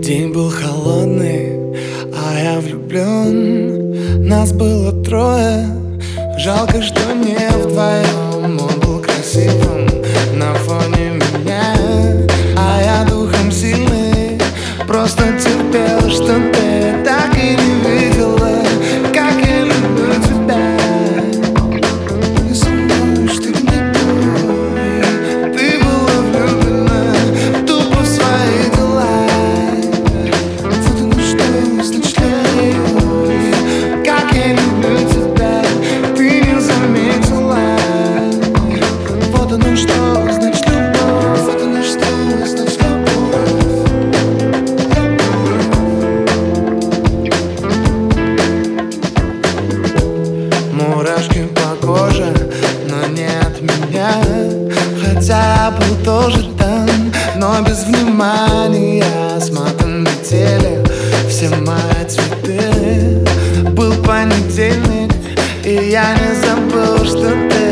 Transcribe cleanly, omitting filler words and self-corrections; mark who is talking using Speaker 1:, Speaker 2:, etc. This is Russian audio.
Speaker 1: День был холодный, а я влюблен. Нас было трое, жалко, что не вдвоем. Он был красивым на фоне меня, а я духом сильный, просто терпел, что ты так и не видела, как я люблю тебя. И со мной, что не той, ты была влюблена тупо в свои дела. Вот оно что, значит любовь, как я люблю тебя, ты не заметила. Вот оно что, значит любовь, вот оно что, значит любовь. Мурашки по коже, но не от меня, хотя я был тоже там, но без внимания. С матом летели все мои цветы. Был понедельник, и я не забыл, что ты